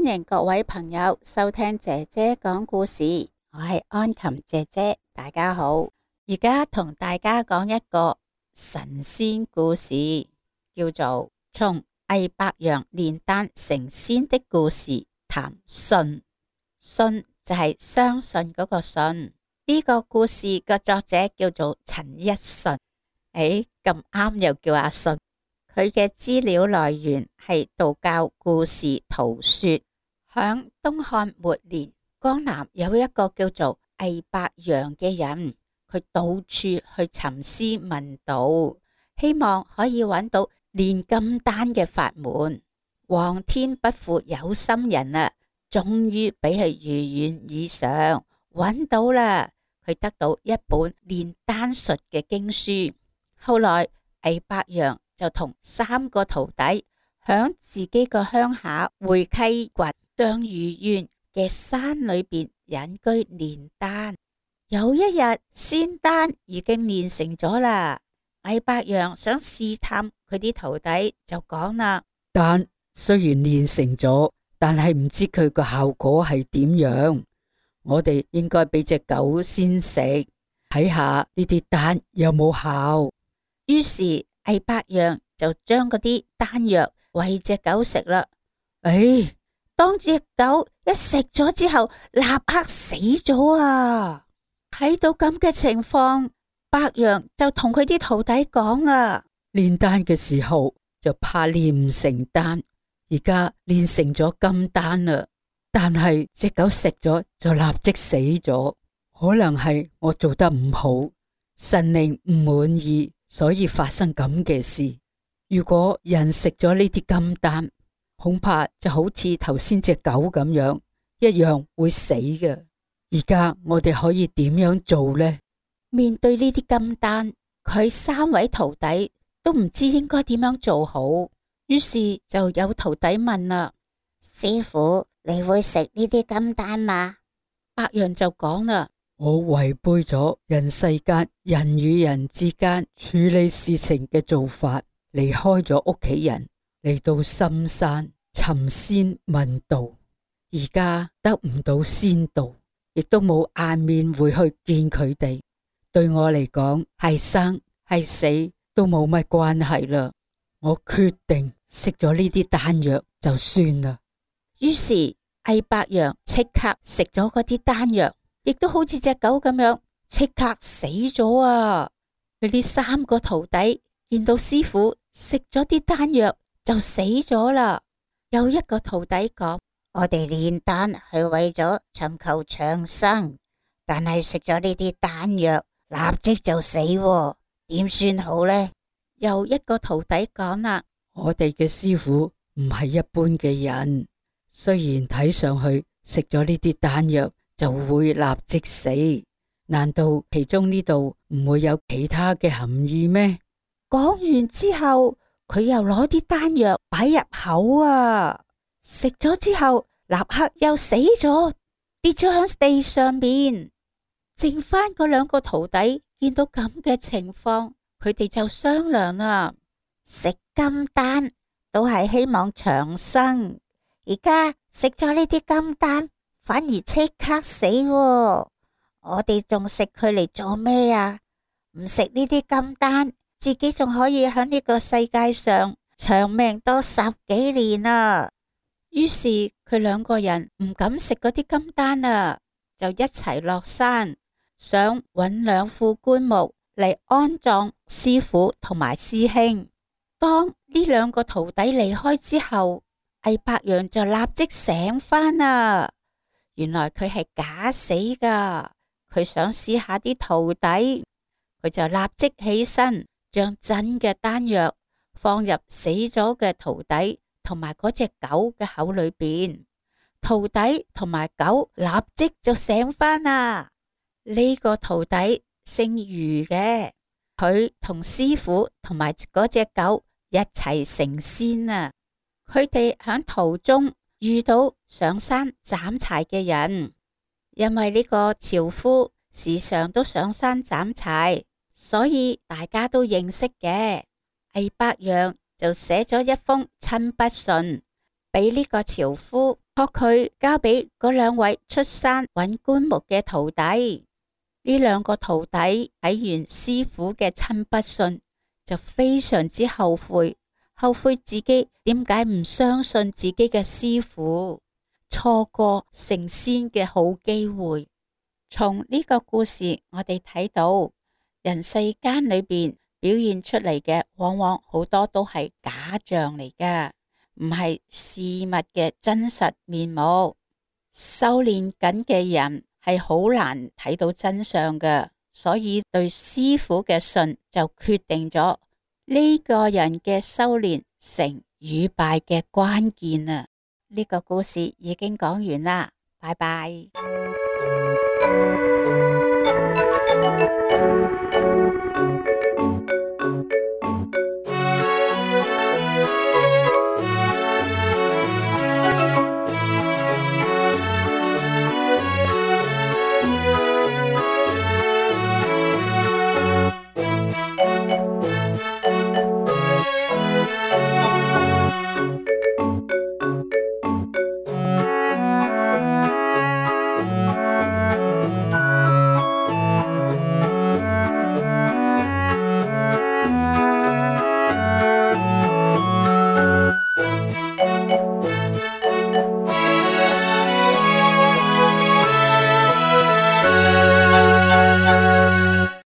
迎各位朋友收聽姐姐講故事，我係安琴姐姐，大家好。而家同大家講一個神仙故事，叫做從魏白楊煉丹成仙的故事談信。信就係相信嗰個信。呢個故事嘅作者叫做陳一信。咁啱又叫阿信。佢嘅資料來源係道教故事圖說。響東漢末年，江南有一個叫做魏白楊嘅人，佢到處去尋師問道，希望可以揾到煉金丹嘅法門。皇天不負有心人啊，終於俾佢如願以償，揾到啦。佢得到一本煉丹術嘅經書。後來魏白楊就同3個徒弟響自己個鄉下會稽郡張御縣嘅山裏邊隱居煉丹。有一日，仙丹已經煉成咗啦。魏白楊想試探佢啲徒弟，就講啦： 丹雖然煉成咗，但係唔知佢個效果係點樣。我哋應該俾隻狗先食，睇下呢啲丹有冇效。 於是魏白楊就將嗰啲丹藥餵隻狗食啦。當隻狗一食咗之後，立刻死咗啊！睇到咁嘅情況，白楊就同佢啲徒弟講啦： 煉丹嘅時候就怕煉唔成丹，而家煉成咗金丹啦。但係隻狗食咗就立即死咗，可能係我做得唔好，神靈唔滿意，所以發生咁嘅事。如果人食咗呢啲金丹，恐怕就好似頭先隻狗咁樣，一樣會死嘅。而家我哋可以點樣做呢？ 面對呢啲金丹，佢3位徒弟都唔知應該點樣做好。於是就有徒弟問啦：師父，你會食呢啲金丹嗎？白楊就講啦： 我違背咗人世間人與人之間處理事情嘅做法，離開咗屋企人，嚟到深山尋仙問道，而家得唔到仙道，亦都冇顏面回去見佢哋。對我嚟講，係生係死都冇乜關係啦。我決定食咗呢啲丹藥就算啦。 於是魏白楊即刻食咗嗰啲丹藥，亦都好似隻狗咁樣即刻死咗啊！佢呢3個徒弟見到師父食咗啲丹藥就死咗啦。有一個徒弟講：我哋煉丹係為咗尋求長生，但係食咗呢啲丹藥立即就死喎，點算好呢？又一個徒弟講啦： 我哋嘅師父唔係一般嘅人，雖然睇上去食咗呢啲丹藥就會立即死，難道其中呢度唔會有其他嘅含義咩？ 講完之後，佢又攞啲丹藥擺入口啊，食咗之後立刻又死咗，跌咗響地上面。剩翻嗰2個徒弟見到咁嘅情況，佢哋就商量啦：食金丹都係希望長生，而家食咗呢啲金丹反而即刻死喎，我哋仲食佢嚟做咩啊？唔食呢啲金丹，自己仲可以喺呢個世界上長命多10幾年啊！於是佢2個人唔敢食嗰啲金丹啊，就一齊落山，想揾2副棺木嚟安葬師父同埋師兄。當呢2個徒弟離開之後，魏白楊就立即醒返啦。原來佢係假死噶，佢想試下啲徒弟，佢就立即起身，將真嘅丹藥放入死咗嘅徒弟同埋嗰隻狗嘅口裏邊。徒弟同埋狗立即就醒返啦。呢個徒弟姓余嘅，佢同師父同埋嗰隻狗一齊成仙啊！佢哋喺途中遇到上山斬柴嘅人，因為呢個樵夫時常都上山斬柴，所以大家都認識嘅。魏白楊就寫咗一封親筆信俾呢個樵夫， 託佢交俾嗰兩位出山揾棺木嘅徒弟。呢兩個徒弟睇完師傅嘅親筆信，就非常之後悔自己點解唔相信自己嘅師傅，錯過成仙嘅好機會。從呢個故事我哋睇到，人世間裏邊表現出嚟嘅往往好多都係假象嚟㗎，唔係事物嘅真實面目。修煉緊嘅人係好難睇到真相㗎，所以對師傅嘅信就決定咗呢個人嘅修煉成與敗嘅關鍵啊！呢個故事已經講完啦，拜拜。